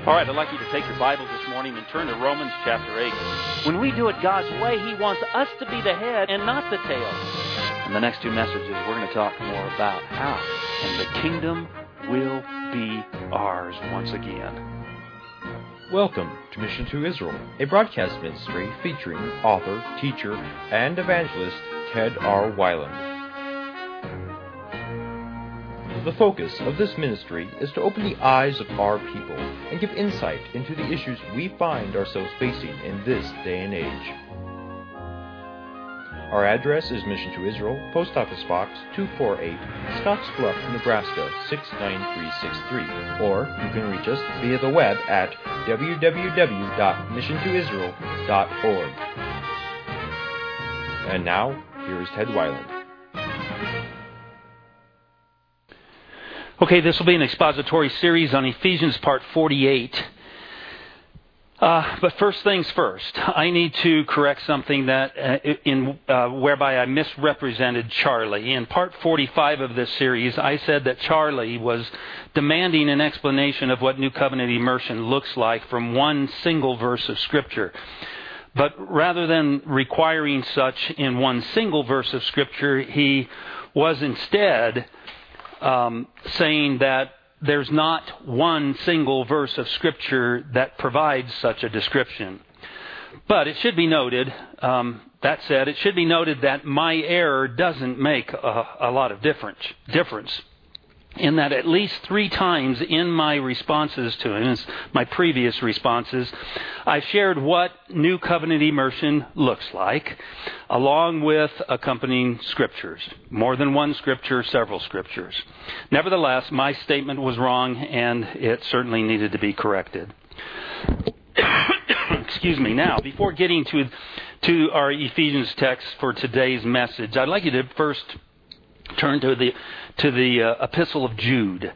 All right, I'd like you to take your Bibles this morning and turn to Romans chapter 8. When we do it God's way, He wants us to be the head and not the tail. In the next two messages, we're going to talk more about how, and the kingdom will be ours once again. Welcome to Mission to Israel, a broadcast ministry featuring author, teacher, and evangelist Ted R. Weiland. The focus of this ministry is to open the eyes of our people and give insight into the issues we find ourselves facing in this day and age. Our address is Mission to Israel, Post Office Box 248, Scottsbluff, Nebraska 69363, or you can reach us via the web at www.missiontoisrael.org. And now, here is Ted Weiland. Okay, this will be an expository series on Ephesians part 48. But first things first, I need to correct something that whereby I misrepresented Charlie. In part 45 of this series, I said that Charlie was demanding an explanation of what New Covenant immersion looks like from one single verse of Scripture. But rather than requiring such in one single verse of Scripture, he was instead saying that there's not one single verse of Scripture that provides such a description. But it should be noted, that said, it should be noted that my error doesn't make a lot of difference. In that at least 3 times in my responses to him, my previous responses, I shared what New Covenant immersion looks like, along with accompanying scriptures. More than one scripture, several scriptures. Nevertheless, my statement was wrong, and it certainly needed to be corrected. Excuse me. Now, before getting to our Ephesians text for today's message, I'd like you to first turn to the Epistle of Jude.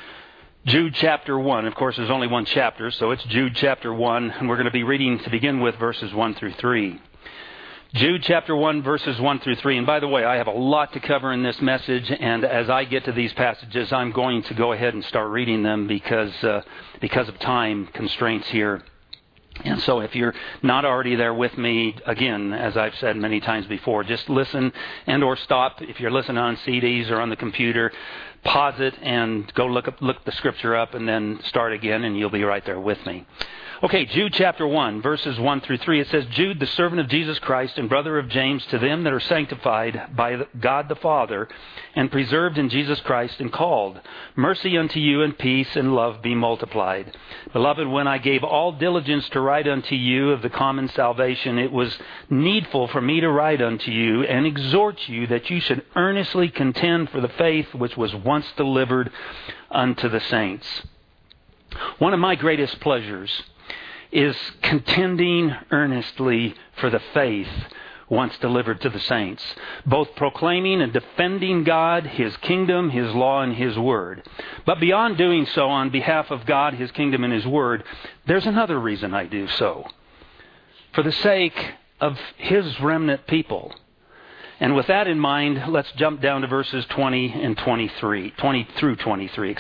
Jude chapter 1. Of course, there's only one chapter, so it's Jude chapter 1, and we're going to be reading to begin with verses 1 through 3. Jude chapter 1, verses 1 through 3. And by the way, I have a lot to cover in this message, and as I get to these passages, I'm going to go ahead and start reading them because of time constraints here. And so if you're not already there with me, again, as I've said many times before, just listen and or stop. If you're listening on CDs or on the computer, pause it and go look the scripture up and then start again, and you'll be right there with me. Okay, Jude chapter 1, verses 1 through 3. It says, Jude, the servant of Jesus Christ and brother of James, to them that are sanctified by God the Father and preserved in Jesus Christ and called, mercy unto you and peace and love be multiplied. Beloved, when I gave all diligence to write unto you of the common salvation, it was needful for me to write unto you and exhort you that you should earnestly contend for the faith which was once delivered unto the saints. One of my greatest pleasures is contending earnestly for the faith once delivered to the saints, both proclaiming and defending God, His kingdom, His law, and His word. But beyond doing so on behalf of God, His kingdom, and His word, there's another reason I do so. For the sake of His remnant people. And with that in mind, let's jump down to verses 20 through 23.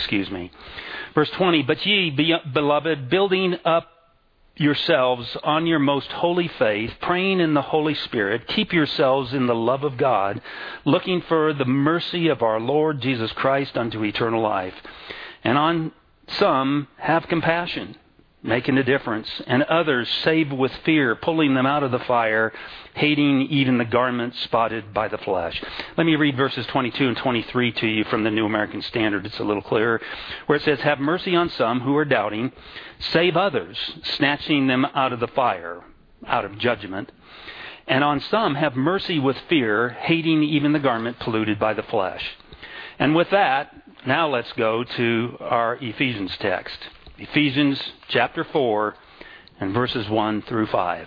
Verse 20, but ye, beloved, building up yourselves on your most holy faith, praying in the Holy Spirit, keep yourselves in the love of God, looking for the mercy of our Lord Jesus Christ unto eternal life. And on some have compassion, making a difference, and others save with fear, pulling them out of the fire, hating even the garment spotted by the flesh. Let me read verses 22 and 23 to you from the New American Standard. It's a little clearer, where it says, have mercy on some who are doubting, save others, snatching them out of the fire, out of judgment. And on some have mercy with fear, hating even the garment polluted by the flesh. And with that, now let's go to our Ephesians text. Ephesians chapter 4 and verses 1 through 5.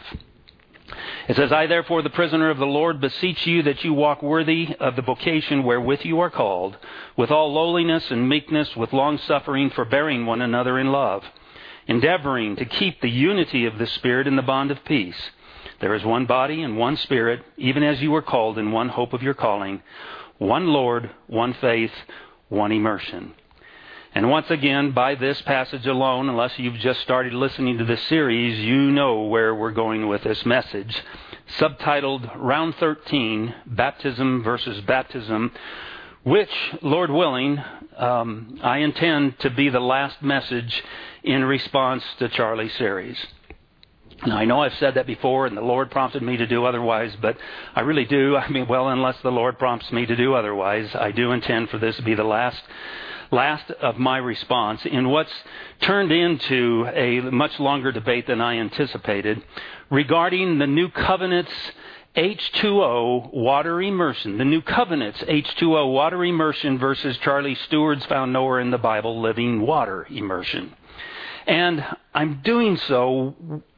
It says, I therefore, the prisoner of the Lord, beseech you that you walk worthy of the vocation wherewith you are called, with all lowliness and meekness, with long-suffering, forbearing one another in love, endeavoring to keep the unity of the Spirit in the bond of peace. There is one body and one Spirit, even as you were called in one hope of your calling, one Lord, one faith, one immersion. And once again, by this passage alone, unless you've just started listening to this series, you know where we're going with this message. Subtitled Round 13, Baptism versus Baptism, which, Lord willing, I intend to be the last message in response to Charlie's series. Now, I know I've said that before, and the Lord prompted me to do otherwise, but I really do. Unless the Lord prompts me to do otherwise, I do intend for this to be the last of my response in what's turned into a much longer debate than I anticipated regarding the New Covenant's H2O water immersion. The New Covenant's H2O water immersion versus Charlie Stewart's found nowhere in the Bible living water immersion. And I'm doing so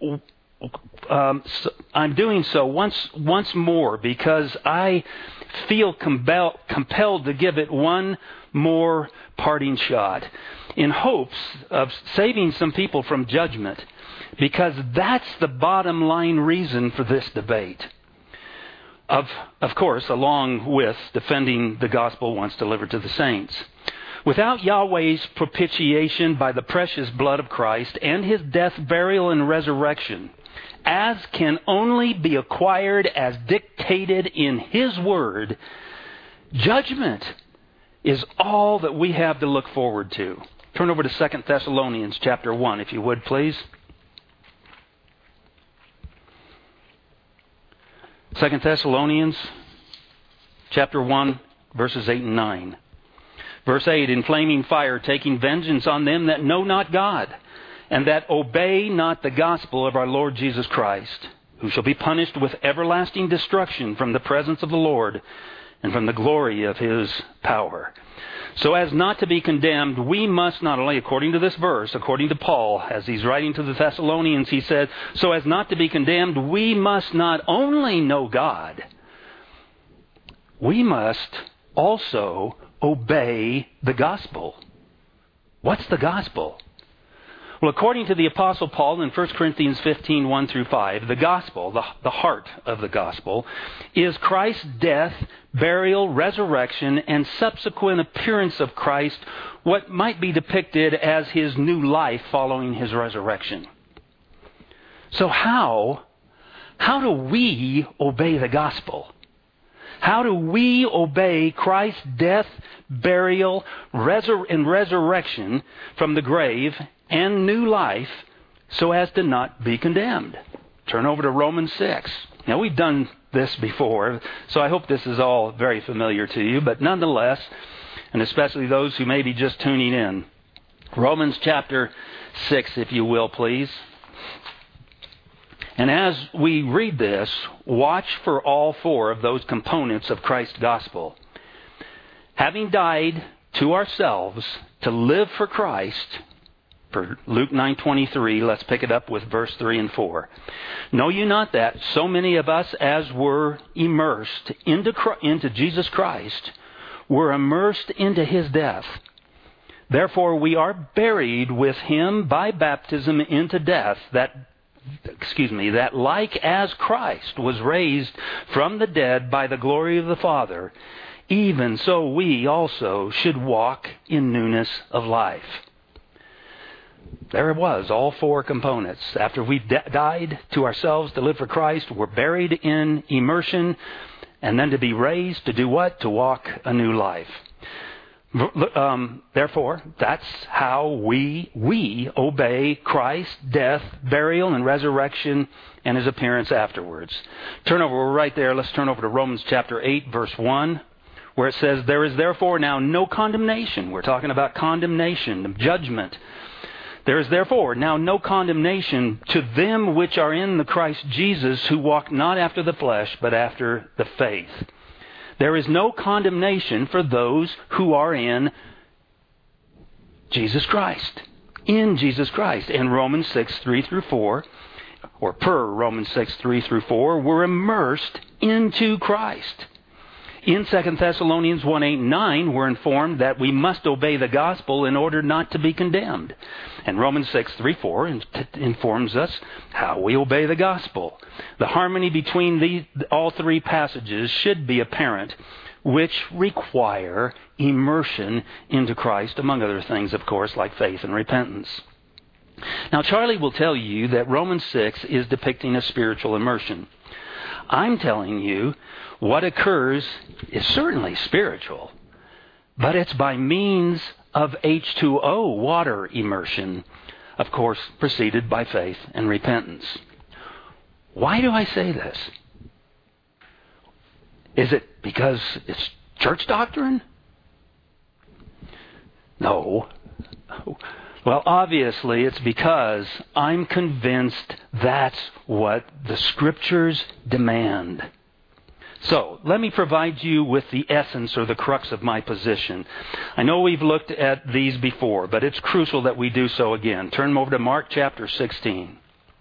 once more because I feel compelled to give it one more parting shot in hopes of saving some people from judgment, because that's the bottom line reason for this debate. Of course, along with defending the gospel once delivered to the saints. Without Yahweh's propitiation by the precious blood of Christ and His death, burial, and resurrection, as can only be acquired as dictated in His Word, judgment is all that we have to look forward to. Turn over to 2 Thessalonians chapter 1, if you would, please. 2 Thessalonians chapter 1, verses 8 and 9. Verse 8, in flaming fire, taking vengeance on them that know not God, and that obey not the gospel of our Lord Jesus Christ, who shall be punished with everlasting destruction from the presence of the Lord and from the glory of His power. So as not to be condemned, we must not only, according to this verse, according to Paul, as he's writing to the Thessalonians, he said, so as not to be condemned, we must not only know God, we must also obey the gospel. What's the gospel? Well, according to the Apostle Paul in 1 Corinthians 15, 1 through 5, the gospel, the heart of the gospel, is Christ's death, burial, resurrection, and subsequent appearance of Christ, what might be depicted as His new life following His resurrection. So how do we obey the gospel? How do we obey Christ's death, burial, and resurrection from the grave and new life so as to not be condemned? Turn over to Romans 6. Now, we've done this before, so I hope this is all very familiar to you, but nonetheless, and especially those who may be just tuning in, Romans chapter 6, if you will, please. And as we read this, watch for all four of those components of Christ's gospel. Having died to ourselves to live for Christ, for Luke 9:23, let's pick it up with verse 3 and 4. Know you not that so many of us as were immersed into Jesus Christ were immersed into His death? Therefore we are buried with Him by baptism into death, that like as Christ was raised from the dead by the glory of the Father, even so we also should walk in newness of life. There it was, all four components. After we died to ourselves to live for Christ, we're buried in immersion, and then to be raised to do what? To walk a new life. Therefore, that's how we obey Christ's death, burial, and resurrection, and His appearance afterwards. We're right there. Let's turn over to Romans chapter 8, verse 1, where it says, there is therefore now no condemnation. We're talking about condemnation, judgment. There is therefore now no condemnation to them which are in the Christ Jesus, who walk not after the flesh, but after the faith. There is no condemnation for those who are in Jesus Christ. In Jesus Christ. And Romans 6, 3 through 4, or per Romans 6, 3 through 4, we're immersed into Christ. In 2 Thessalonians 1, 8, and 9, we're informed that we must obey the gospel in order not to be condemned. And Romans 6, 3, 4 informs us how we obey the gospel. The harmony between all three passages should be apparent which require immersion into Christ, among other things, of course, like faith and repentance. Now, Charlie will tell you that Romans 6 is depicting a spiritual immersion. I'm telling you what occurs is certainly spiritual, but it's by means of H2O, water immersion, of course, preceded by faith and repentance. Why do I say this? Is it because it's church doctrine? No. Well, obviously, it's because I'm convinced that's what the Scriptures demand. So, let me provide you with the essence or the crux of my position. I know we've looked at these before, but it's crucial that we do so again. Turn over to Mark chapter 16.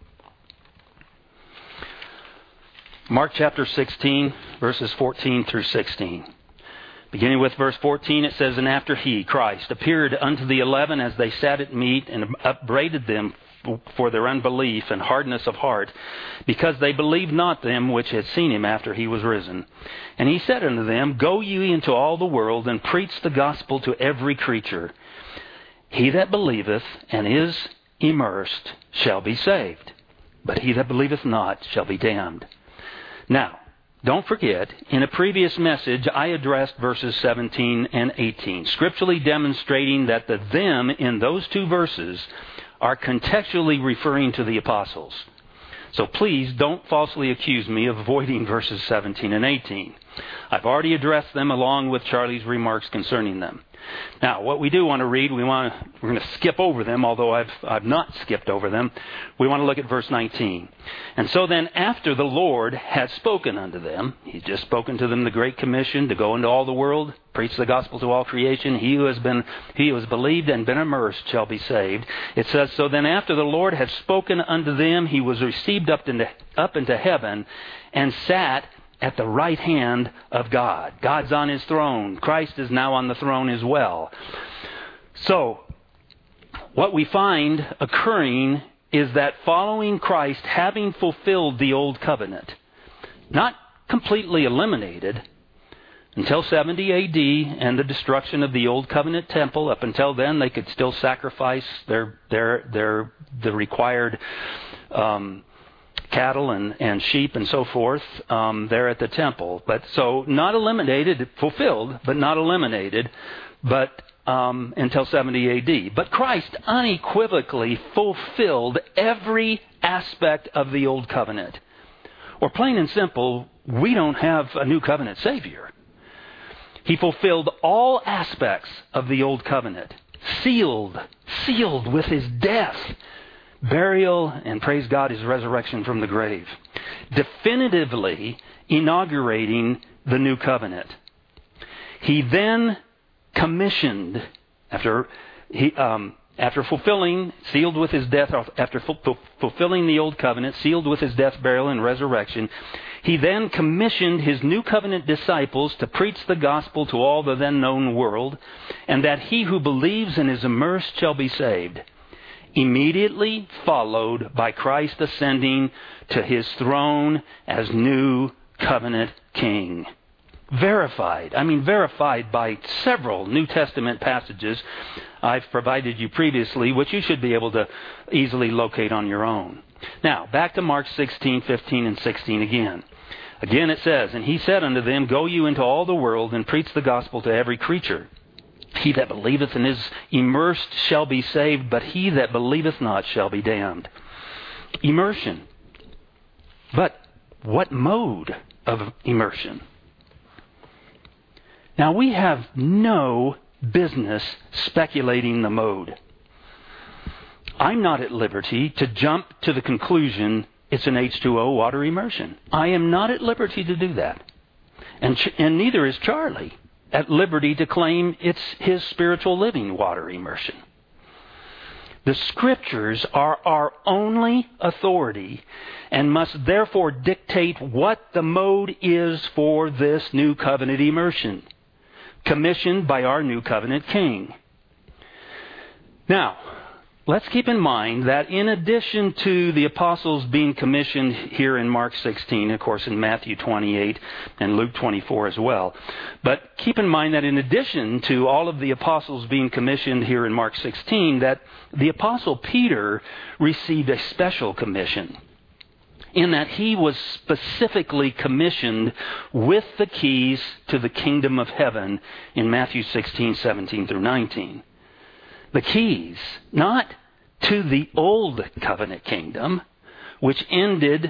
Mark chapter 16, verses 14 through 16. Beginning with verse 14, it says, "And after he, Christ, appeared unto the 11 as they sat at meat, and upbraided them for their unbelief and hardness of heart, because they believed not them which had seen him after he was risen. And he said unto them, Go ye into all the world, and preach the gospel to every creature. He that believeth and is immersed shall be saved, but he that believeth not shall be damned." Now, don't forget, in a previous message, I addressed verses 17 and 18, scripturally demonstrating that the them in those two verses are contextually referring to the apostles. So please don't falsely accuse me of avoiding verses 17 and 18. I've already addressed them along with Charlie's remarks concerning them. Now, what we do want to read, we're going to skip over them, although I've not skipped over them. We want to look at verse 19. "And so then, after the Lord had spoken unto them," He's just spoken to them the Great Commission to go into all the world, preach the gospel to all creation. He who has believed and been immersed shall be saved. It says, "So then, after the Lord had spoken unto them, He was received up into heaven, and sat at the right hand of God." God's on His throne. Christ is now on the throne as well. So, what we find occurring is that following Christ, having fulfilled the old covenant, not completely eliminated until 70 A.D. and the destruction of the old covenant temple. Up until then, they could still sacrifice the required cattle and sheep and so forth there at the temple. But so not eliminated, fulfilled, but not eliminated, but until 70 A.D. But Christ unequivocally fulfilled every aspect of the old covenant. Or plain and simple, we don't have a new covenant Savior. He fulfilled all aspects of the old covenant, sealed with His death, burial, and praise God, His resurrection from the grave, definitively inaugurating the new covenant. He then commissioned, after fulfilling, sealed with His death, after fulfilling the old covenant, sealed with His death, burial, and resurrection, He then commissioned His new covenant disciples to preach the gospel to all the then known world, and that he who believes and is immersed shall be saved. Immediately followed by Christ ascending to His throne as new covenant king. Verified by several New Testament passages I've provided you previously, which you should be able to easily locate on your own. Now, back to Mark 16, 15, and 16 again. Again it says, "And He said unto them, Go you into all the world, and preach the gospel to every creature. He that believeth and is immersed shall be saved, but he that believeth not shall be damned." Immersion. But what mode of immersion? Now, we have no business speculating the mode. I'm not at liberty to jump to the conclusion it's an H2O water immersion. I am not at liberty to do that. And neither is Charlie at liberty to claim it's his spiritual living water immersion. The Scriptures are our only authority and must therefore dictate what the mode is for this new covenant immersion, commissioned by our new covenant King. Now, let's keep in mind that in addition to the apostles being commissioned here in Mark 16, of course in Matthew 28 and Luke 24 as well, but keep in mind that in addition to all of the apostles being commissioned here in Mark 16, that the apostle Peter received a special commission, in that he was specifically commissioned with the keys to the kingdom of heaven in Matthew 16, 17 through 19. The keys, not to the old covenant kingdom, which ended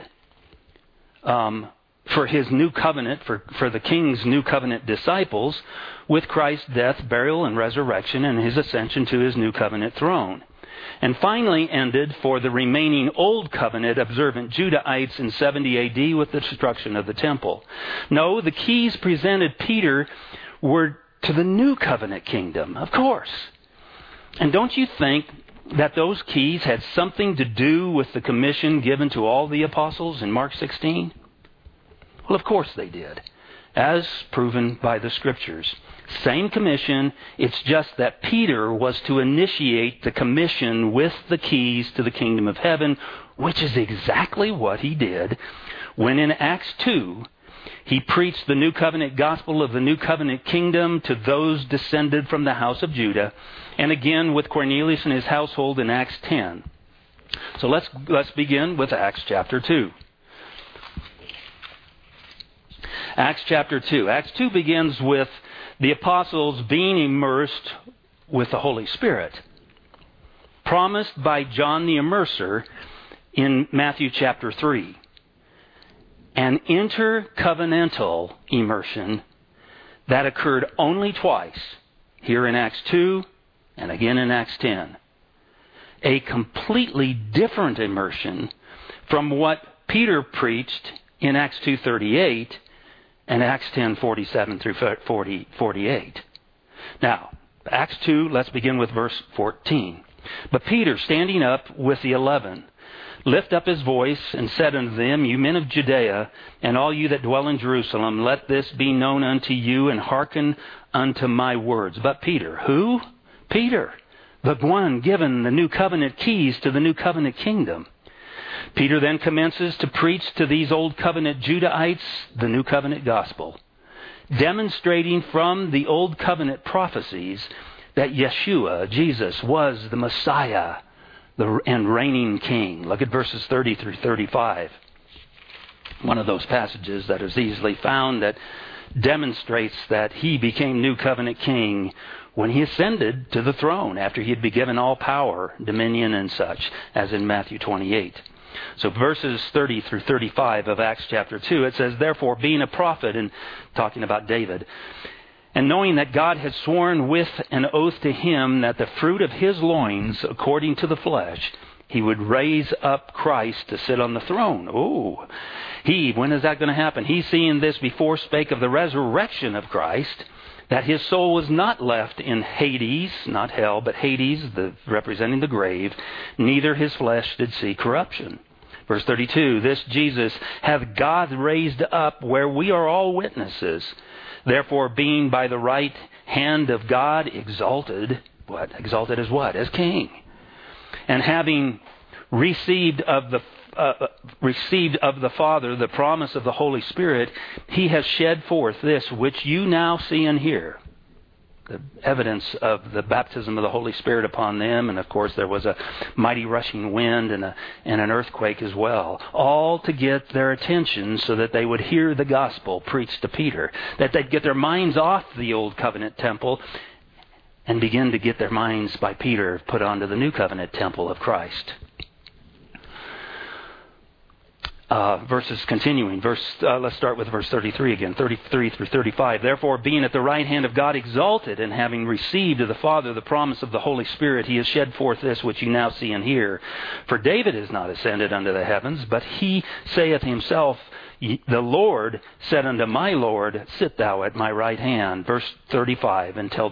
for his new covenant, for the king's new covenant disciples, with Christ's death, burial, and resurrection, and his ascension to his new covenant throne. And finally ended for the remaining Old Covenant observant Judahites in 70 A.D. with the destruction of the temple. No, the keys presented Peter were to the New Covenant kingdom, of course. And don't you think that those keys had something to do with the commission given to all the apostles in Mark 16? Well, of course they did, as proven by the Scriptures. Same commission, it's just that Peter was to initiate the commission with the keys to the kingdom of heaven, which is exactly what he did when in Acts 2, he preached the new covenant gospel of the new covenant kingdom to those descended from the house of Judah, and again with Cornelius and his household in Acts 10. So let's begin with Acts chapter 2. Acts chapter 2. Acts 2 begins with the apostles being immersed with the Holy Spirit, promised by John the Immerser in Matthew chapter 3. An intercovenantal immersion that occurred only twice, here in Acts 2 and again in Acts 10. A completely different immersion from what Peter preached in Acts 2:38 and Acts 10:47 through 48. Now, Acts 2, let's begin with verse 14. But Peter, standing up with the 11, lifted up his voice and said unto them, You men of Judea, and all you that dwell in Jerusalem, let this be known unto you, and hearken unto my words. But Peter, who? Peter, the one given the new covenant keys to the new covenant kingdom. Peter then commences to preach to these old covenant Judahites the new covenant gospel, demonstrating from the old covenant prophecies that Yeshua, Jesus, was the Messiah and reigning king. Look at verses 30 through 35. One of those passages that is easily found that demonstrates that he became new covenant king when he ascended to the throne after he had been given all power, dominion, and such, as in Matthew 28. So verses 30 through 35 of Acts chapter 2, it says, Therefore, being a prophet, and talking about David, and knowing that God had sworn with an oath to him that the fruit of his loins, according to the flesh, he would raise up Christ to sit on the throne. Oh, when is that going to happen? He, seeing this before, spake of the resurrection of Christ, that his soul was not left in Hades, not hell, but Hades, representing the grave, neither his flesh did see corruption. Verse 32, This Jesus hath God raised up, where we are all witnesses. Therefore, being by the right hand of God exalted, what? Exalted as what? As king. And having received of the Father the promise of the Holy Spirit, he has shed forth this which you now see and hear. The evidence of the baptism of the Holy Spirit upon them, and of course there was a mighty rushing wind and an earthquake as well, all to get their attention so that they would hear the gospel preached to Peter, that they'd get their minds off the old covenant temple and begin to get their minds by Peter put onto the new covenant temple of Christ. Verses continuing. Let's start with verse 33 again, 33 through 35. Therefore, being at the right hand of God exalted, and having received of the Father the promise of the Holy Spirit, he has shed forth this which you now see and hear. For David is not ascended unto the heavens, but he saith himself, The Lord said unto my Lord, Sit thou at my right hand. Verse 35, until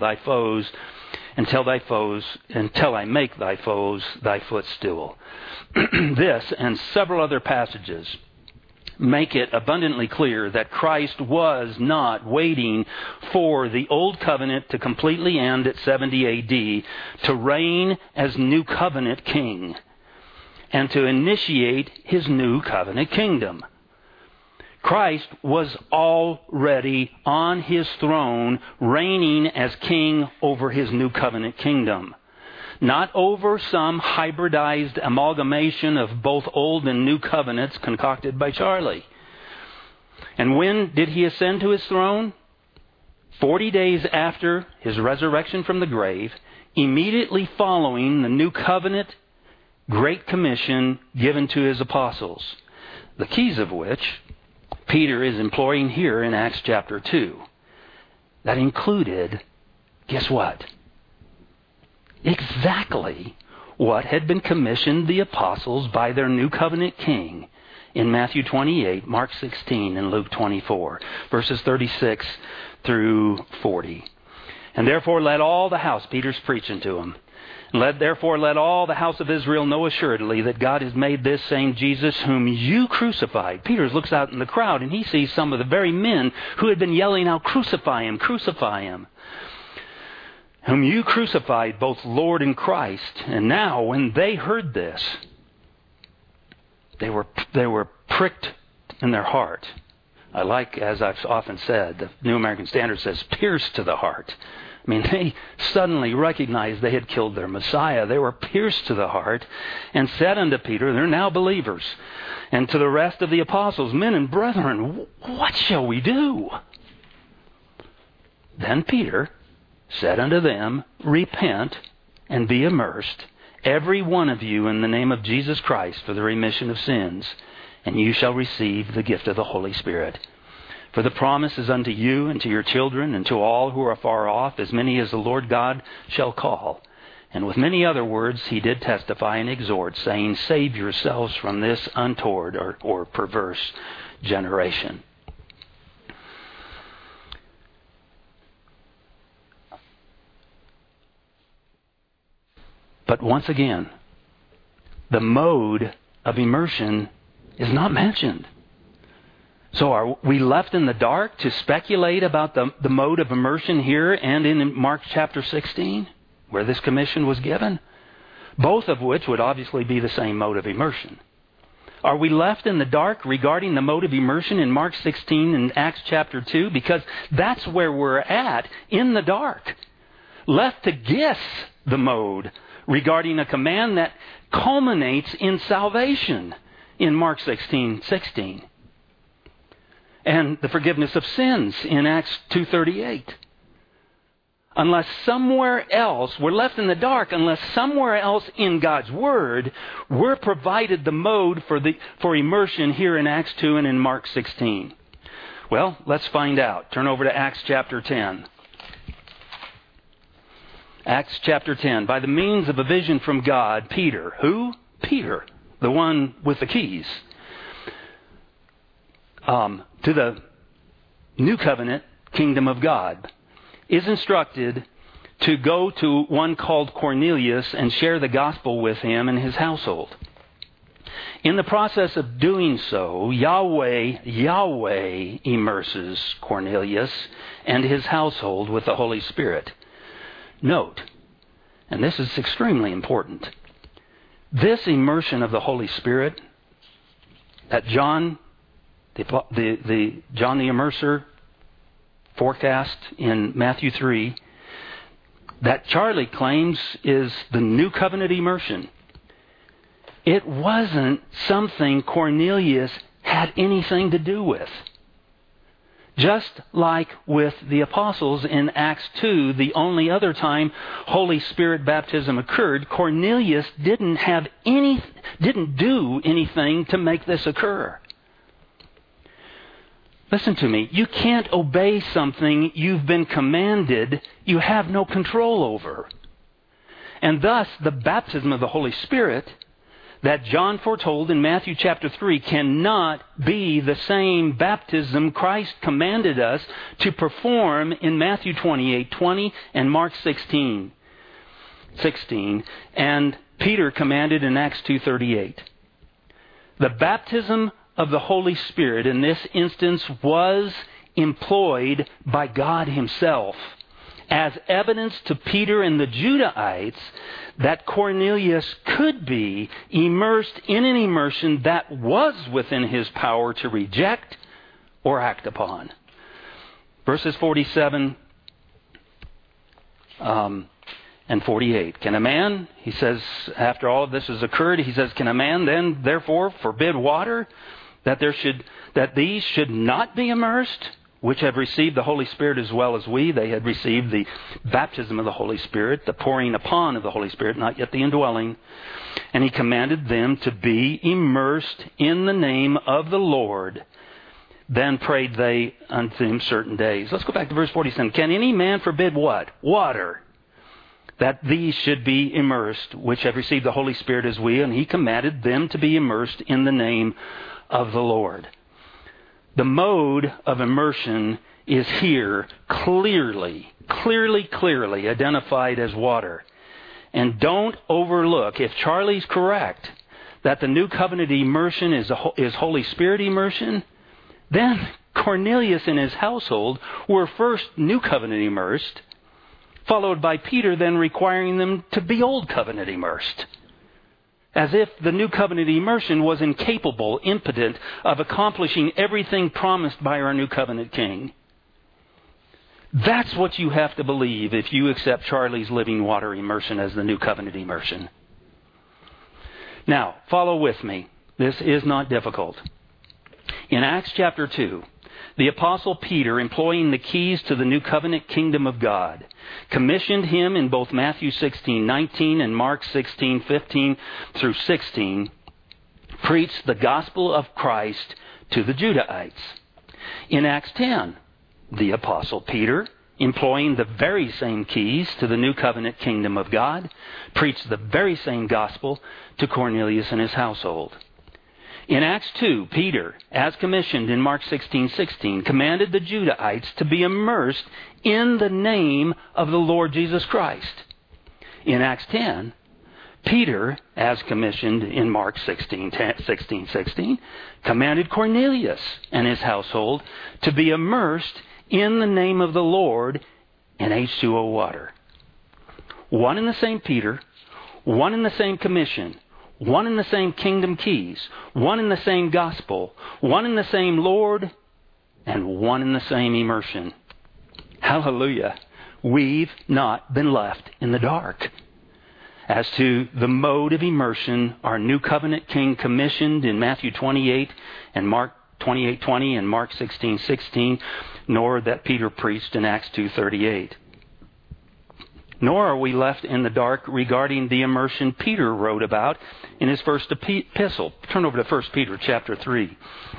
I make thy foes thy footstool. This and several other passages make it abundantly clear that Christ was not waiting for the Old Covenant to completely end at 70 A.D. to reign as New Covenant King and to initiate His New Covenant kingdom. Christ was already on His throne, reigning as King over His New Covenant kingdom. Not over some hybridized amalgamation of both Old and New Covenants concocted by Charlie. And when did He ascend to His throne? 40 days after His resurrection from the grave, immediately following the New Covenant Great Commission given to His apostles, the keys of which Peter is employing here in Acts chapter 2. That included, guess what? Exactly what had been commissioned the apostles by their New Covenant King in Matthew 28, Mark 16, and Luke 24, verses 36 through 40. And therefore let all the house, Peter's preaching to them, Therefore let all the house of Israel know assuredly that God has made this same Jesus whom you crucified. Peter looks out in the crowd and he sees some of the very men who had been yelling out, "Crucify Him, crucify Him." Whom you crucified, both Lord and Christ. And now when they heard this, they were pricked in their heart. I like, as I've often said, the New American Standard says, pierced to the heart. I mean, they suddenly recognized they had killed their Messiah. They were pierced to the heart and said unto Peter, they're now believers, and to the rest of the apostles, "Men and brethren, what shall we do?" Then Peter said unto them, "Repent and be immersed, every one of you, in the name of Jesus Christ for the remission of sins, and you shall receive the gift of the Holy Spirit. For the promise is unto you and to your children and to all who are far off, as many as the Lord God shall call." And with many other words he did testify and exhort, saying, "Save yourselves from this untoward or perverse generation." But once again, the mode of immersion is not mentioned. So are we left in the dark to speculate about the mode of immersion here and in Mark chapter 16, where this commission was given? Both of which would obviously be the same mode of immersion. Are we left in the dark regarding the mode of immersion in Mark 16 and Acts chapter 2? Because that's where we're at, in the dark. Left to guess the mode regarding a command that culminates in salvation in Mark 16:16. And the forgiveness of sins in Acts 2:38. Unless somewhere else, we're left in the dark, unless somewhere else in God's Word, we're provided the mode for immersion here in Acts 2 and in Mark 16. Well, let's find out. Turn over to Acts chapter 10. Acts chapter 10. By the means of a vision from God, Peter. Who? Peter, the one with the keys. To the New Covenant kingdom of God, is instructed to go to one called Cornelius and share the gospel with him and his household. In the process of doing so, Yahweh immerses Cornelius and his household with the Holy Spirit. Note, and this is extremely important, this immersion of the Holy Spirit that John the Immerser forecast in Matthew 3, that Charlie claims is the New Covenant immersion. It wasn't something Cornelius had anything to do with. Just like with the apostles in Acts 2, the only other time Holy Spirit baptism occurred, Cornelius didn't do anything to make this occur. Listen to me. You can't obey something you've been commanded you have no control over. And thus, the baptism of the Holy Spirit that John foretold in Matthew chapter 3 cannot be the same baptism Christ commanded us to perform in Matthew 28:20 and Mark 16, and Peter commanded in Acts 2:38. The baptism of the Holy Spirit in this instance was employed by God Himself as evidence to Peter and the Judahites that Cornelius could be immersed in an immersion that was within his power to reject or act upon. Verses 47 and 48. Can a man, he says, after all of this has occurred, he says, can a man then therefore forbid water that these should not be immersed, which have received the Holy Spirit as well as we? They had received the baptism of the Holy Spirit, the pouring upon of the Holy Spirit, not yet the indwelling. And He commanded them to be immersed in the name of the Lord. Then prayed they unto Him certain days. Let's go back to verse 47. Can any man forbid what? Water. That these should be immersed, which have received the Holy Spirit as we, and He commanded them to be immersed in the name of the Lord. The mode of immersion is here clearly identified as water. And don't overlook, if Charlie's correct, that the New Covenant immersion is Holy Spirit immersion, then Cornelius and his household were first New Covenant immersed, followed by Peter then requiring them to be Old Covenant immersed. As if the New Covenant immersion was incapable, impotent of accomplishing everything promised by our New Covenant King. That's what you have to believe if you accept Charlie's living water immersion as the New Covenant immersion. Now, follow with me. This is not difficult. In Acts chapter 2, the Apostle Peter, employing the keys to the New Covenant kingdom of God, commissioned him in both Matthew 16:19 and Mark 16:15 through 16, preached the gospel of Christ to the Judahites. In Acts 10, the Apostle Peter, employing the very same keys to the New Covenant kingdom of God, preached the very same gospel to Cornelius and his household. In Acts 2, Peter, as commissioned in Mark 16:16, commanded the Judahites to be immersed in the name of the Lord Jesus Christ. In Acts 10, Peter, as commissioned in Mark 16:16, commanded Cornelius and his household to be immersed in the name of the Lord in H2O water. One and the same Peter, one and the same commission, one and the same kingdom keys, one and the same gospel, one and the same Lord, and one and the same immersion. Hallelujah. We've not been left in the dark. As to the mode of immersion, our New Covenant King commissioned in Matthew 28 and Mark 28:20 and Mark 16:16, nor that Peter preached in Acts 2:38. Nor are we left in the dark regarding the immersion Peter wrote about in his first epistle. Turn over to 1 Peter chapter 3.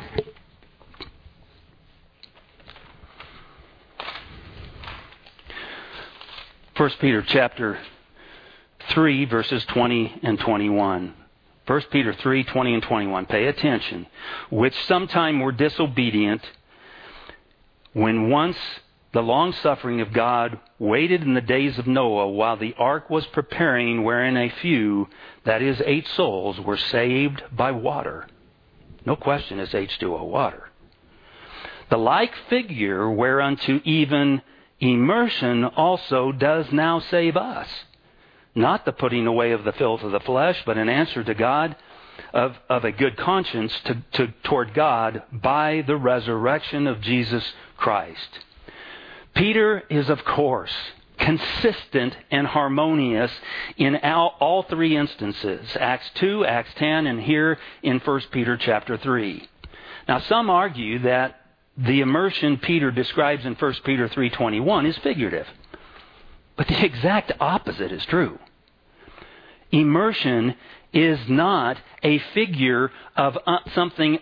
1 Peter chapter 3, verses 20 and 21. 1 Peter 3, 20 and 21. Pay attention. Which sometime were disobedient, when once the long-suffering of God waited in the days of Noah while the ark was preparing, wherein a few, that is 8 souls, were saved by water. No question it's H2O water. The like figure whereunto even immersion also does now save us. Not the putting away of the filth of the flesh, but an answer to God of a good conscience toward God by the resurrection of Jesus Christ. Peter is, of course, consistent and harmonious in all three instances. Acts 2, Acts 10, and here in 1 Peter chapter 3. Now, some argue that the immersion Peter describes in 1 Peter 3:21 is figurative. But the exact opposite is true. Immersion is not a figure of something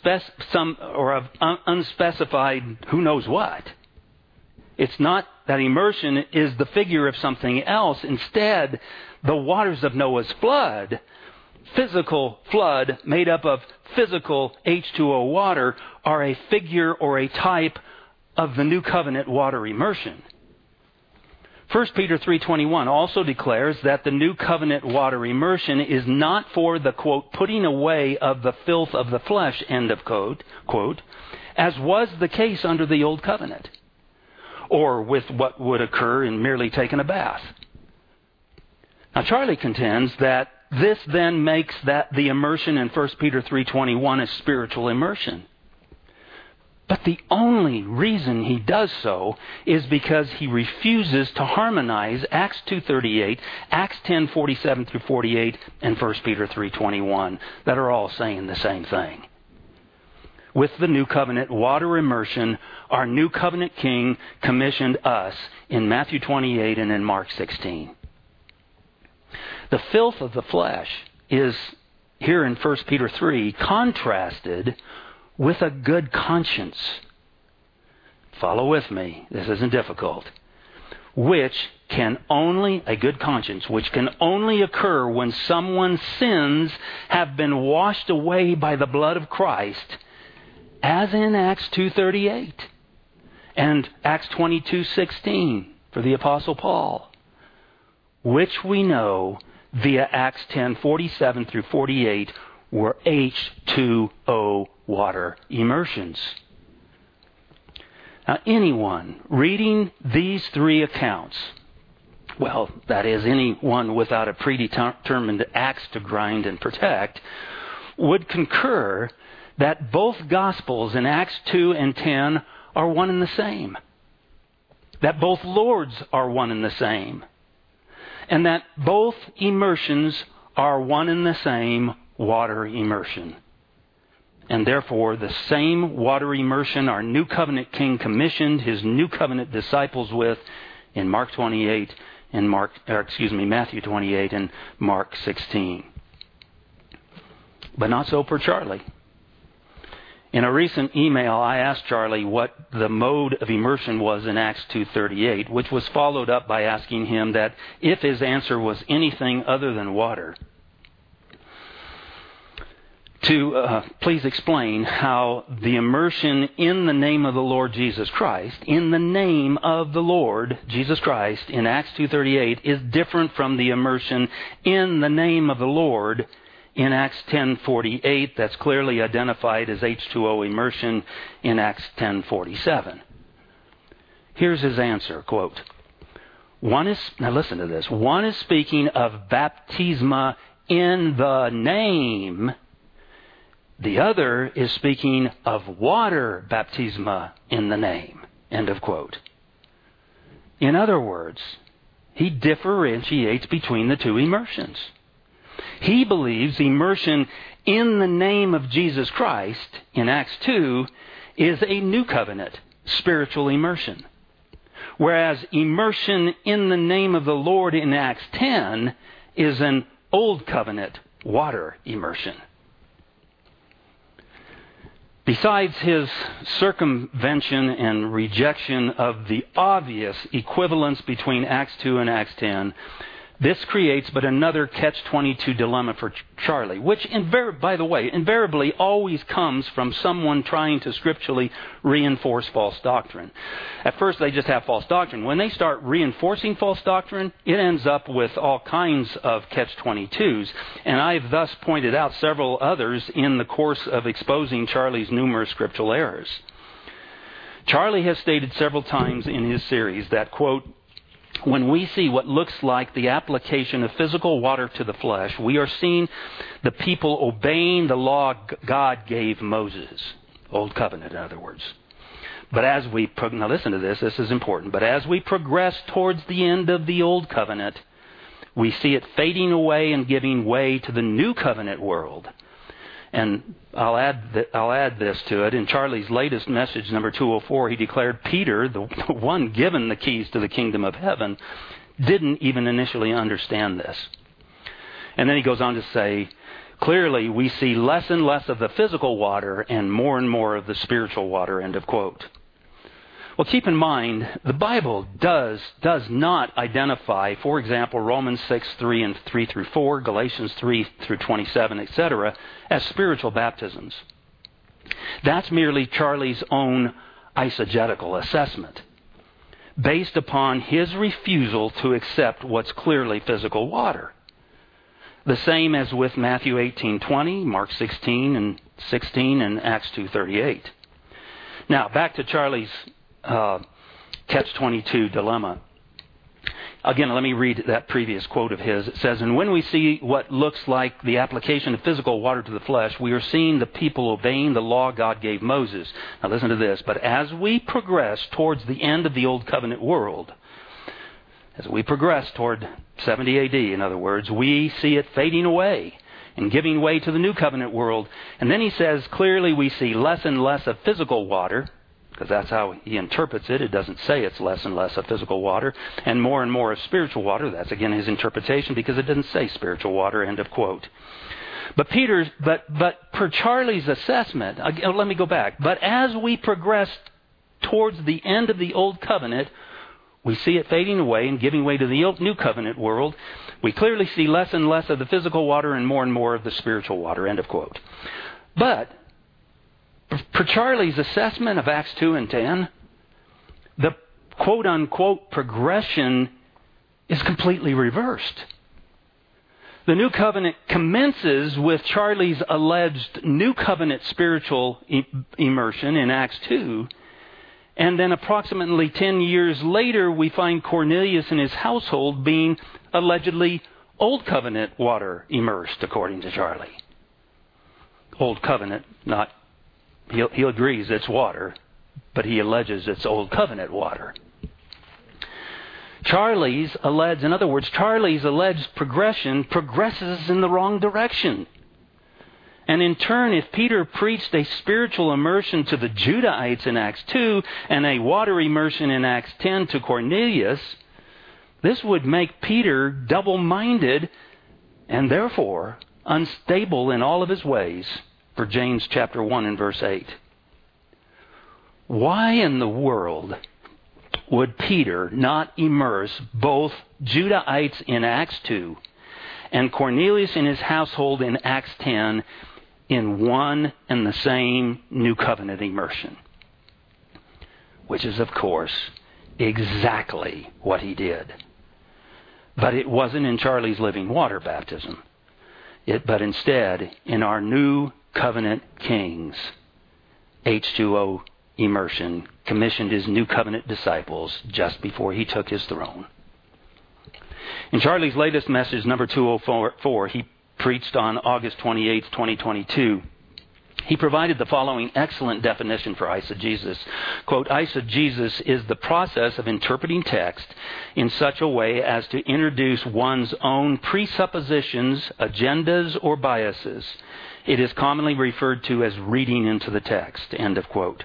unspecified who knows what. It's not that immersion is the figure of something else. Instead, the waters of Noah's flood, physical flood made up of physical H2O water, are a figure or a type of the New Covenant water immersion. 1 Peter 3:21 also declares that the new covenant water immersion is not for the, quote, putting away of the filth of the flesh, end of quote, as was the case under the old covenant, or with what would occur in merely taking a bath. Now, Charlie contends that this then makes that the immersion in 1 Peter 3:21 a spiritual immersion. But the only reason he does so is because he refuses to harmonize Acts 2:38, Acts 10:47 through 48, and 1 Peter 3:21 that are all saying the same thing. With the new covenant water immersion, our new covenant king commissioned us in Matthew 28 and in Mark 16. The filth of the flesh is, here in 1 Peter 3, contrasted with a good conscience. Follow with me. This isn't difficult. A good conscience, which can only occur when someone's sins have been washed away by the blood of Christ, as in Acts 2:38 and Acts 22:16 for the Apostle Paul, which we know via Acts 10:47 through 48 were H2O water immersions. Now, anyone reading these three accounts, well, that is, anyone without a predetermined axe to grind and protect, would concur that both Gospels in Acts 2 and 10 are one and the same. That both Lords are one and the same. And that both immersions are one and the same water immersion. And therefore, the same water immersion our new covenant king commissioned his new covenant disciples with in Matthew 28 and Mark 16. But not so for Charlie. In a recent email, I asked Charlie what the mode of immersion was in Acts 2:38, which was followed up by asking him that if his answer was anything other than water, to please explain how the immersion in the name of the Lord Jesus Christ, in the name of the Lord Jesus Christ in Acts 2:38 is different from the immersion in the name of the Lord in Acts 10:48 that's clearly identified as H2O immersion in Acts 10:47. Here's his answer, quote, now listen to this, one is speaking of baptisma in the name. The other is speaking of water baptisma in the name. End of quote. In other words, he differentiates between the two immersions. He believes immersion in the name of Jesus Christ in Acts 2 is a new covenant spiritual immersion, whereas immersion in the name of the Lord in Acts 10 is an old covenant water immersion. Besides his circumvention and rejection of the obvious equivalence between Acts 2 and Acts 10, this creates but another catch-22 dilemma for Charlie, which, by the way, invariably always comes from someone trying to scripturally reinforce false doctrine. At first, they just have false doctrine. When they start reinforcing false doctrine, it ends up with all kinds of catch-22s. And I've thus pointed out several others in the course of exposing Charlie's numerous scriptural errors. Charlie has stated several times in his series that, quote, when we see what looks like the application of physical water to the flesh, we are seeing the people obeying the law God gave Moses. Old covenant, in other words. But as we, now listen to this is important. But as we progress towards the end of the old covenant, we see it fading away and giving way to the new covenant world. And I'll add this to it. In Charlie's latest message, number 204, he declared Peter, the one given the keys to the kingdom of heaven, didn't even initially understand this. And then he goes on to say, clearly we see less and less of the physical water and more of the spiritual water, end of quote. Well, keep in mind, the Bible does not identify, for example, Romans 6:3 and 3 through 4, Galatians 3 through 27, etc., as spiritual baptisms. That's merely Charlie's own eisegetical assessment. based upon his refusal to accept what's clearly physical water. The same as with Matthew 18:20, Mark 16 and 16, and Acts 2:38. Now, back to Charlie's catch-22 dilemma. Again, let me read that previous quote of his. It says, "And when we see what looks like the application of physical water to the flesh, we are seeing the people obeying the law God gave Moses." Now listen to this. "But as we progress towards the end of the Old Covenant world," as we progress toward 70 AD, in other words, "we see it fading away and giving way to the New Covenant world." And then he says, clearly we see less and less of physical water, because that's how he interprets it. It doesn't say it's less and less of physical water, and more of spiritual water. That's again his interpretation, because it doesn't say spiritual water, end of quote. But per Charlie's assessment, let me go back. But as we progress towards the end of the Old Covenant, we see it fading away and giving way to the New Covenant world. We clearly see less and less of the physical water and more of the spiritual water, end of quote. But per Charlie's assessment of Acts 2 and 10, the quote-unquote progression is completely reversed. The New Covenant commences with Charlie's alleged New Covenant spiritual immersion in Acts 2, and then approximately 10 years later, we find Cornelius and his household being allegedly Old Covenant water immersed, according to Charlie. Old Covenant, not... He agrees it's water, but he alleges it's Old Covenant water. Charlie's alleged progression progresses in the wrong direction. And in turn, if Peter preached a spiritual immersion to the Judahites in Acts 2 and a water immersion in Acts 10 to Cornelius, this would make Peter double-minded and therefore unstable in all of his ways, for James chapter 1 and verse 8. Why in the world would Peter not immerse both Judahites in Acts 2 and Cornelius and his household in Acts 10 in one and the same New Covenant immersion? Which is, of course, exactly what he did. But it wasn't in Charlie's living water baptism, but instead in our New Covenant King's H2O immersion, commissioned his New Covenant disciples just before he took his throne. In Charlie's latest message, number 204, he preached on August 28, 2022. He provided the following excellent definition for eisegesis. Quote, "Eisegesis is the process of interpreting text in such a way as to introduce one's own presuppositions, agendas, or biases. It is commonly referred to as reading into the text." End of quote.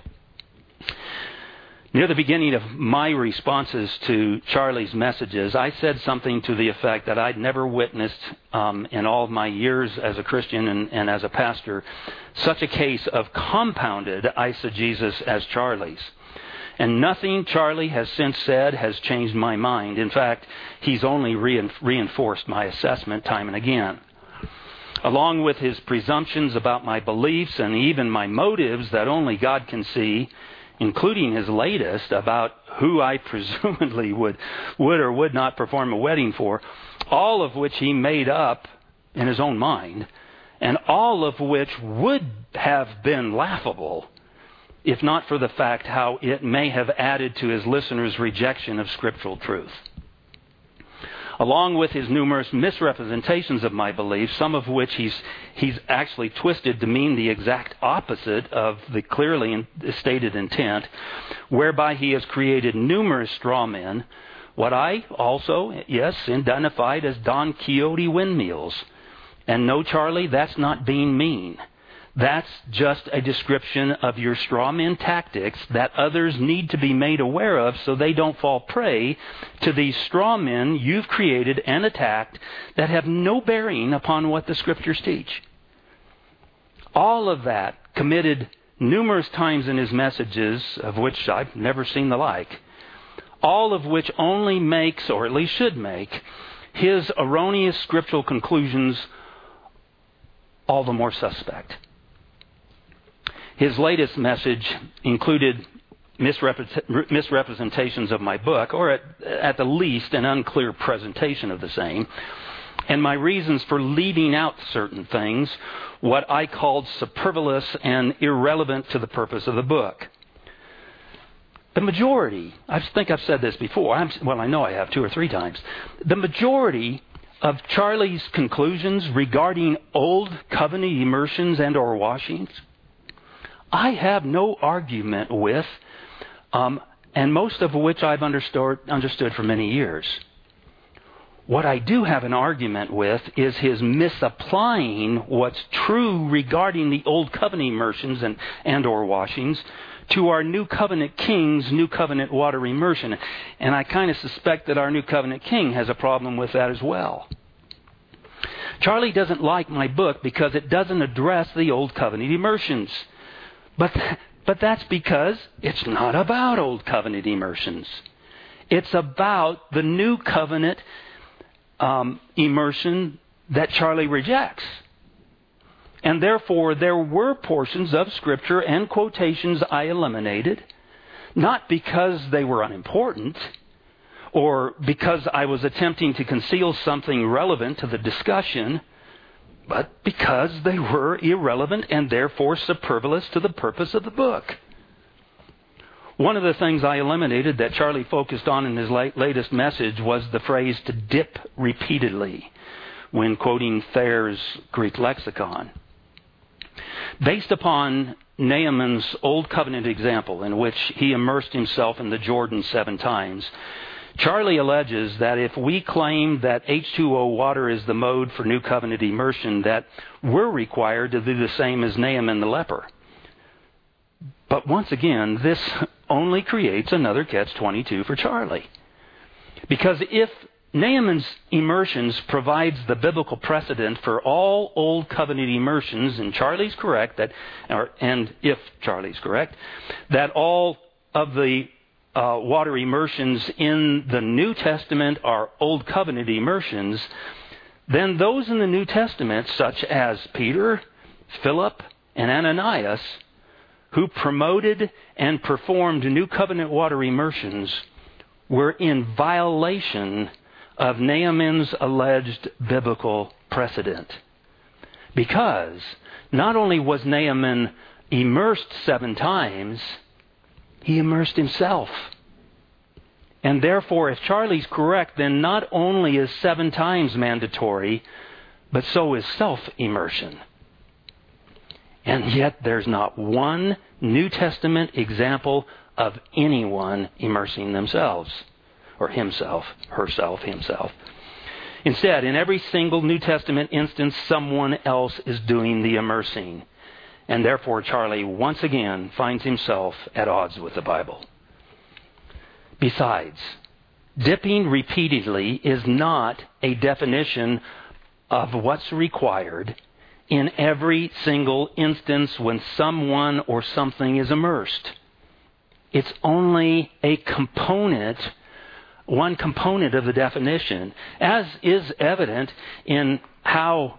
Near the beginning of my responses to Charlie's messages, I said something to the effect that I'd never witnessed in all of my years as a Christian and as a pastor such a case of compounded eisegesis as Charlie's. And nothing Charlie has since said has changed my mind. In fact, he's only reinforced my assessment time and again. Along with his presumptions about my beliefs and even my motives that only God can see, including his latest about who I presumably would or would not perform a wedding for, all of which he made up in his own mind, and all of which would have been laughable, if not for the fact how it may have added to his listeners' rejection of scriptural truth. Along with his numerous misrepresentations of my beliefs, some of which he's actually twisted to mean the exact opposite of the clearly stated intent, whereby he has created numerous straw men, what I also, identified as Don Quixote windmills. And no, Charlie, that's not being mean. That's just a description of your straw man tactics that others need to be made aware of so they don't fall prey to these straw men you've created and attacked that have no bearing upon what the Scriptures teach. All of that committed numerous times in his messages, of which I've never seen the like, all of which only makes, or at least should make, his erroneous scriptural conclusions all the more suspect. His latest message included misrepresentations of my book, or at the least an unclear presentation of the same, and my reasons for leaving out certain things, what I called superfluous and irrelevant to the purpose of the book. The majority, I think I've said this before, I know I have 2 or 3 times, the majority of Charlie's conclusions regarding Old Covenant immersions and or washings, I have no argument with, and most of which I've understood for many years. What I do have an argument with is his misapplying what's true regarding the Old Covenant immersions and or washings to our New Covenant King's New Covenant water immersion. And I kind of suspect that our New Covenant King has a problem with that as well. Charlie doesn't like my book because it doesn't address the Old Covenant immersions. But that's because it's not about Old Covenant immersions. It's about the New Covenant immersion that Charlie rejects. And therefore, there were portions of Scripture and quotations I eliminated, not because they were unimportant, or because I was attempting to conceal something relevant to the discussion, but because they were irrelevant and therefore superfluous to the purpose of the book. One of the things I eliminated that Charlie focused on in his latest message was the phrase to dip repeatedly when quoting Thayer's Greek lexicon. Based upon Naaman's Old Covenant example in which he immersed himself in the Jordan 7 times, Charlie alleges that if we claim that H2O water is the mode for New Covenant immersion, that we're required to do the same as Naaman the leper. But once again, this only creates another catch-22 for Charlie. Because if Naaman's immersions provides the biblical precedent for all Old Covenant immersions, and Charlie's correct, if Charlie's correct, that all of the water immersions in the New Testament are Old Covenant immersions, then those in the New Testament, such as Peter, Philip, and Ananias, who promoted and performed New Covenant water immersions, were in violation of Naaman's alleged biblical precedent. Because not only was Naaman immersed 7 times, he immersed himself. And therefore, if Charlie's correct, then not only is 7 times mandatory, but so is self-immersion. And yet there's not one New Testament example of anyone immersing themselves, or himself, herself, himself. Instead, in every single New Testament instance, someone else is doing the immersing. And therefore, Charlie once again finds himself at odds with the Bible. Besides, dipping repeatedly is not a definition of what's required in every single instance when someone or something is immersed. It's only a component, one component of the definition, as is evident in how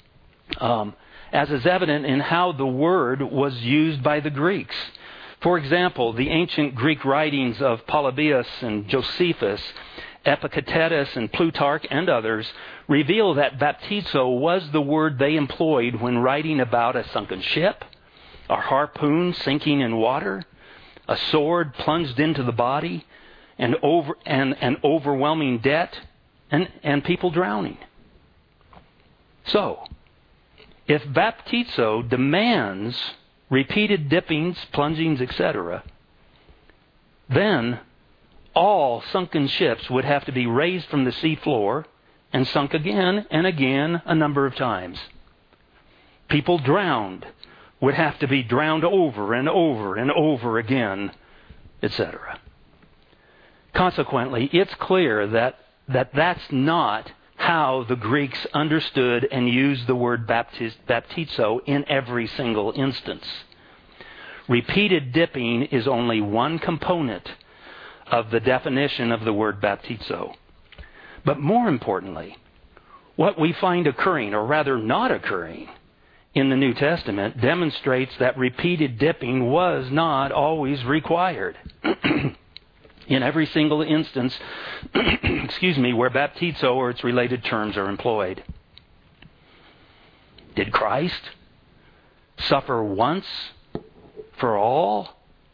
the word was used by the Greeks. For example, the ancient Greek writings of Polybius and Josephus, Epictetus and Plutarch and others reveal that baptizo was the word they employed when writing about a sunken ship, a harpoon sinking in water, a sword plunged into the body, and an overwhelming debt, and people drowning. So, if baptizo demands repeated dippings, plungings, etc., then all sunken ships would have to be raised from the sea floor and sunk again and again a number of times. People drowned would have to be drowned over and over and over again, etc. Consequently, it's clear that that's not how the Greeks understood and used the word baptizo in every single instance. Repeated dipping is only one component of the definition of the word baptizo. But more importantly, what we find occurring, or rather not occurring, in the New Testament demonstrates that repeated dipping was not always required. In every single instance, where baptizo or its related terms are employed. Did Christ suffer once for all?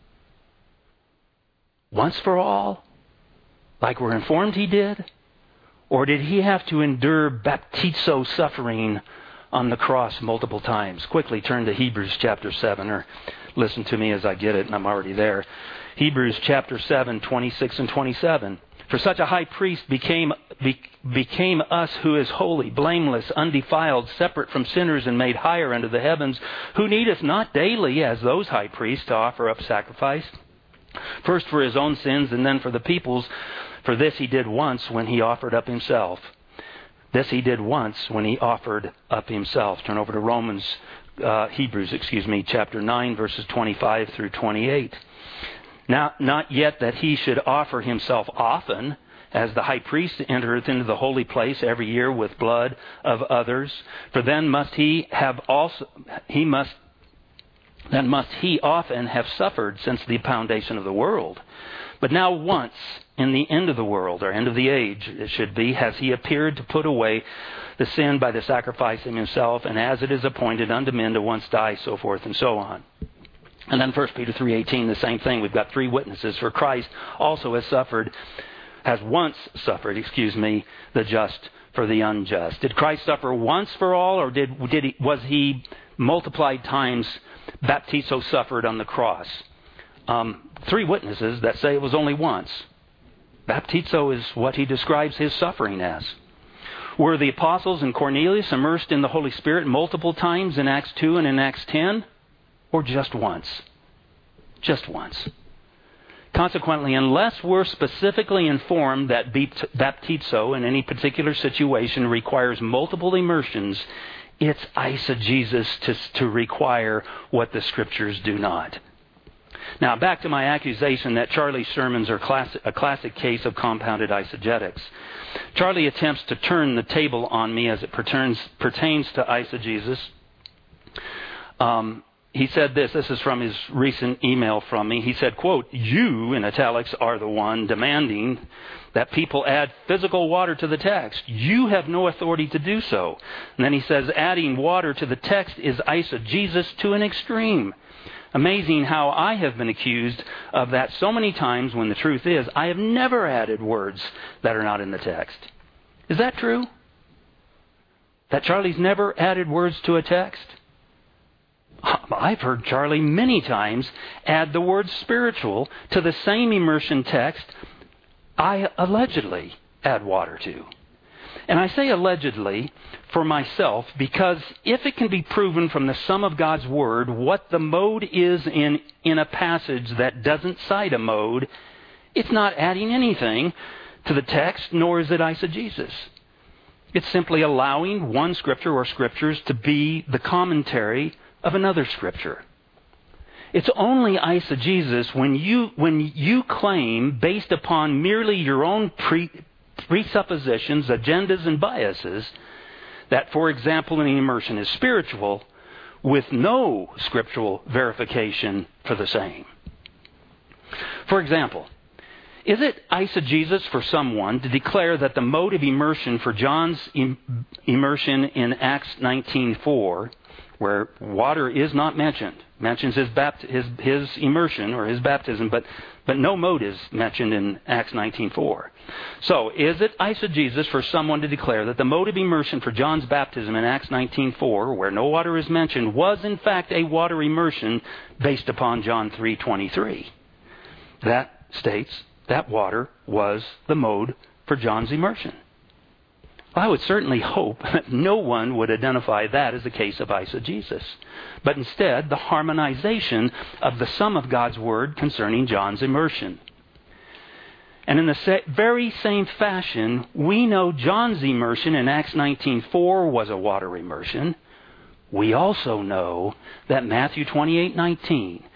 Once for all? Like we're informed he did? Or did he have to endure baptizo suffering on the cross multiple times? Quickly turn to Hebrews chapter 7, or listen to me as I get it, and I'm already there. Hebrews chapter 7, 26 and 27. For such a high priest became us who is holy, blameless, undefiled, separate from sinners, and made higher unto the heavens, who needeth not daily, as those high priests, to offer up sacrifice, first for his own sins, and then for the people's. For this he did once when he offered up himself. This he did once when he offered up himself. Turn over to Hebrews, chapter 9, verses 25 through 28. Now, not yet that he should offer himself often, as the high priest entereth into the holy place every year with blood of others. For then must he often have suffered since the foundation of the world. But now once, in the end of the world, or end of the age, it should be, has he appeared to put away the sin by the sacrifice in himself, and as it is appointed unto men to once die, so forth and so on. And then 1 Peter 3:18, the same thing. We've got three witnesses. For Christ also has once suffered, the just for the unjust. Did Christ suffer once for all, or was he multiplied times baptizo suffered on the cross? Three witnesses that say it was only once. Baptizo is what he describes his suffering as. Were the apostles and Cornelius immersed in the Holy Spirit multiple times in Acts 2 and in Acts 10? Or just once? Just once. Consequently, unless we're specifically informed that baptizo in any particular situation requires multiple immersions, it's eisegesis to require what the Scriptures do not. Now, back to my accusation that Charlie's sermons are a classic case of compounded eisegetics. Charlie attempts to turn the table on me as it pertains to eisegesis. He said this is from his recent email from me. He said, quote, "You, in italics, are the one demanding that people add physical water to the text. You have no authority to do so." And then he says, adding water to the text is eisegesis to an extreme. Amazing how I have been accused of that so many times, when the truth is I have never added words that are not in the text. Is that true? That Charlie's never added words to a text? I've heard Charlie many times add the word spiritual to the same immersion text I allegedly add water to. And I say allegedly for myself because if it can be proven from the sum of God's Word what the mode is in a passage that doesn't cite a mode, it's not adding anything to the text, nor is it eisegesis. It's simply allowing one Scripture or Scriptures to be the commentary of another Scripture. It's only eisegesis when you claim, based upon merely your own presuppositions, agendas, and biases, that, for example, an immersion is spiritual with no scriptural verification for the same. For example, is it eisegesis for someone to declare that the mode of immersion for John's immersion in Acts 19:4, where water is not mentioned, mentions his immersion or his baptism, but no mode is mentioned in Acts 19:4. So, is it eisegesis for someone to declare that the mode of immersion for John's baptism in Acts 19:4, where no water is mentioned, was in fact a water immersion based upon John 3:23? That states that water was the mode for John's immersion. I would certainly hope that no one would identify that as a case of eisegesis, but instead the harmonization of the sum of God's Word concerning John's immersion. And in the very same fashion, we know John's immersion in Acts 19:4 was a water immersion. We also know that Matthew 28:20,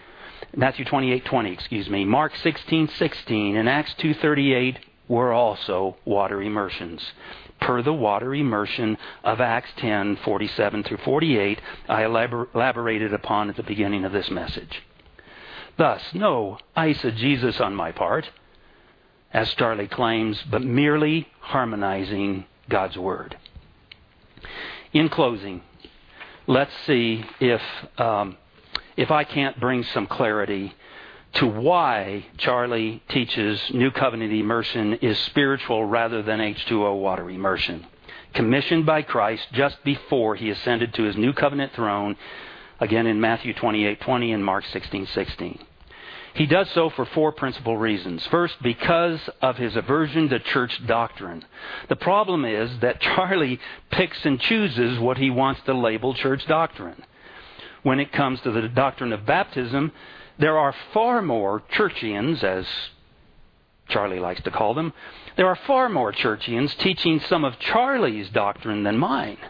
Mark 16:16, and Acts 2:38 were also water immersions. per the water immersion of Acts 10:47 through 48 I elaborated upon at the beginning of this message. Thus, no eisegesis on my part, as Charlie claims, but merely harmonizing God's Word. In closing, let's see if I can't bring some clarity to why Charlie teaches New Covenant immersion is spiritual rather than H2O water immersion. Commissioned by Christ just before He ascended to His New Covenant throne, again in Matthew 28:20 and Mark 16:16. He does so for four principal reasons. First, because of his aversion to church doctrine. The problem is that Charlie picks and chooses what he wants to label church doctrine. When it comes to the doctrine of baptism, there are far more churchians, as Charlie likes to call them, there are far more churchians teaching some of Charlie's doctrine than mine.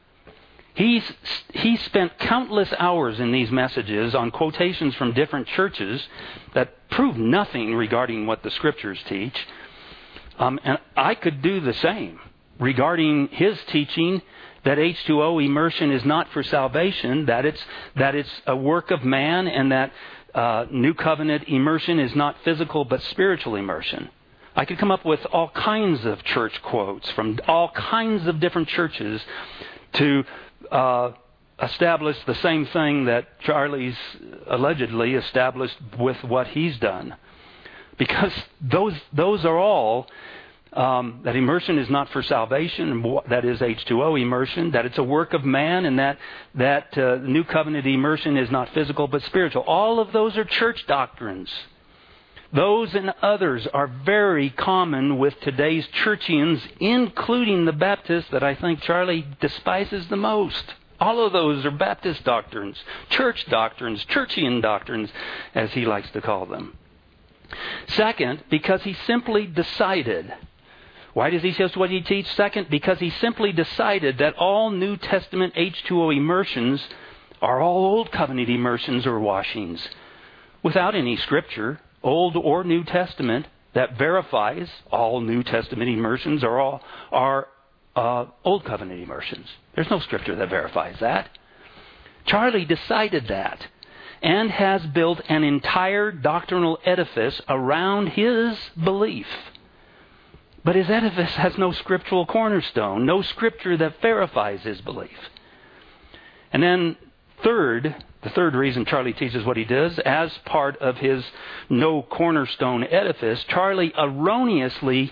He spent countless hours in these messages on quotations from different churches that prove nothing regarding what the Scriptures teach. And I could do the same regarding his teaching that H2O immersion is not for salvation, that it's a work of man, and that New Covenant immersion is not physical but spiritual immersion. I could come up with all kinds of church quotes from all kinds of different churches to establish the same thing that Charlie's allegedly established with what he's done. Because those are all, that immersion is not for salvation, that is H2O immersion, that it's a work of man, and that New Covenant immersion is not physical but spiritual. All of those are church doctrines. Those and others are very common with today's churchians, including the Baptists that I think Charlie despises the most. All of those are Baptist doctrines, church doctrines, churchian doctrines, as he likes to call them. Second, because he simply decided. Why does he say what he teach? Second, because he simply decided that all New Testament H2O immersions are all Old Covenant immersions or washings, without any Scripture, Old or New Testament, that verifies all New Testament immersions are Old Covenant immersions. There's no Scripture that verifies that. Charlie decided that and has built an entire doctrinal edifice around his belief. But his edifice has no scriptural cornerstone, no Scripture that verifies his belief. And then the third reason Charlie teaches what he does, as part of his no cornerstone edifice, Charlie erroneously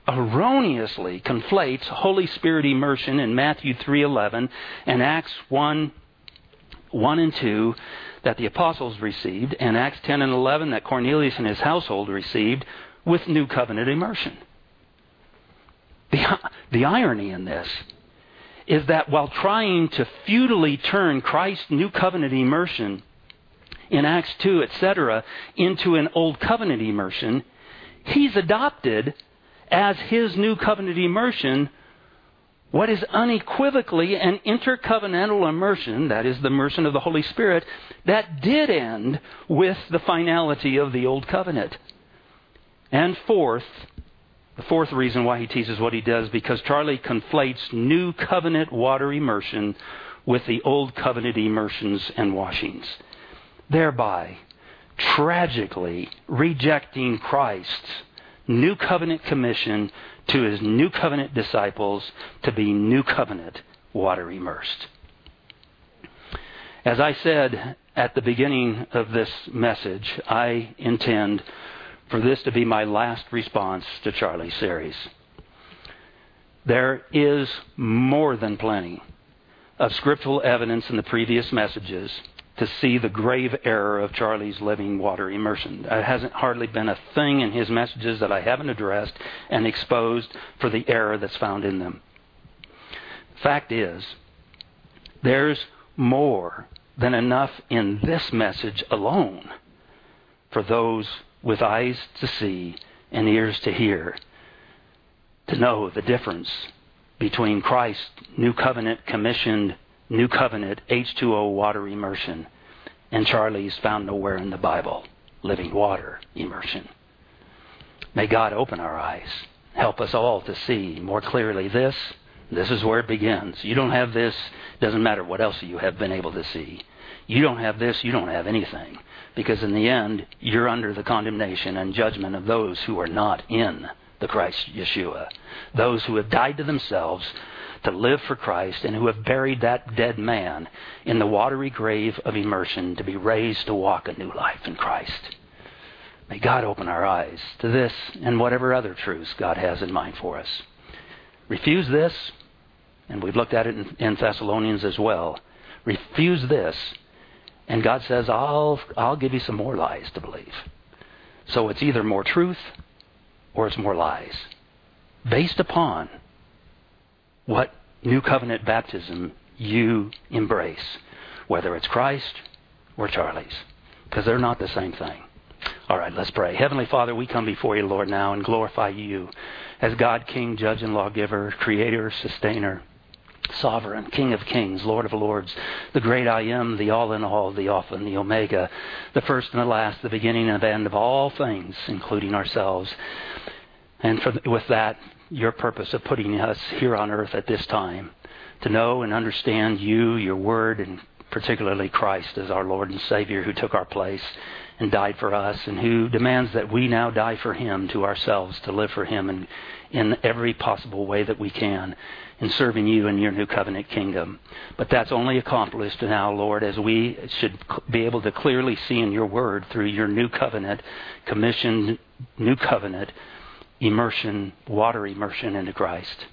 conflates Holy Spirit immersion in Matthew 3:11 and Acts 1 and 2 that the apostles received, and Acts 10 and 11 that Cornelius and his household received, with New Covenant immersion. The irony in this is that while trying to futilely turn Christ's New Covenant immersion in Acts 2, etc., into an Old Covenant immersion, he's adopted as his New Covenant immersion what is unequivocally an intercovenantal immersion, that is the immersion of the Holy Spirit, that did end with the finality of the Old Covenant. And the fourth reason why he teaches what he does, because Charlie conflates New Covenant water immersion with the Old Covenant immersions and washings, thereby tragically rejecting Christ's New Covenant commission to His New Covenant disciples to be New Covenant water immersed. As I said at the beginning of this message, I intend for this to be my last response to Charlie's series. There is more than plenty of scriptural evidence in the previous messages to see the grave error of Charlie's living water immersion. There hasn't hardly been a thing in his messages that I haven't addressed and exposed for the error that's found in them. Fact is, there's more than enough in this message alone for those with eyes to see and ears to hear, to know the difference between Christ's New Covenant commissioned New Covenant H2O water immersion and Charlie's found nowhere in the Bible living water immersion. May God open our eyes Help us all to see more clearly this. This is where it begins. You don't have this, doesn't matter what else you have been able to see. You don't have this, you don't have anything. Because in the end, you're under the condemnation and judgment of those who are not in the Christ Yeshua. Those who have died to themselves to live for Christ and who have buried that dead man in the watery grave of immersion to be raised to walk a new life in Christ. May God open our eyes to this and whatever other truths God has in mind for us. Refuse this, and we've looked at it in Thessalonians as well. Refuse this, and God says, I'll give you some more lies to believe. So it's either more truth or it's more lies, based upon what new covenant baptism you embrace, whether it's Christ or Charlie's, because they're not the same thing. All right, let's pray. Heavenly Father, we come before you, Lord, now and glorify you as God, King, Judge, and Lawgiver, Creator, Sustainer, Sovereign, King of Kings, Lord of Lords, the great I am, the all in all, the Alpha and the Omega, the first and the last, the beginning and the end of all things, including ourselves. And with that, your purpose of putting us here on earth at this time, to know and understand you, your word, and particularly Christ as our Lord and Savior who took our place and died for us, and who demands that we now die for Him to ourselves, to live for Him in every possible way that we can in serving you in your new covenant kingdom. But that's only accomplished now, Lord, as we should be able to clearly see in your word through your new covenant, commissioned new covenant, immersion, water immersion into Christ,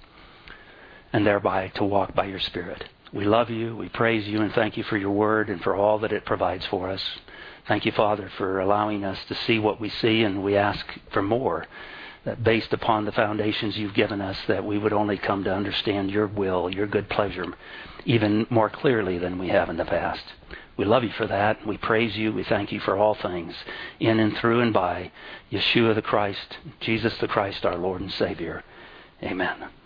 and thereby to walk by your Spirit. We love you, we praise you, and thank you for your word and for all that it provides for us. Thank you, Father, for allowing us to see what we see, and we ask for more, that based upon the foundations you've given us, that we would only come to understand your will, your good pleasure, even more clearly than we have in the past. We love you for that. We praise you. We thank you for all things, in and through and by Yeshua the Christ, Jesus the Christ, our Lord and Savior. Amen.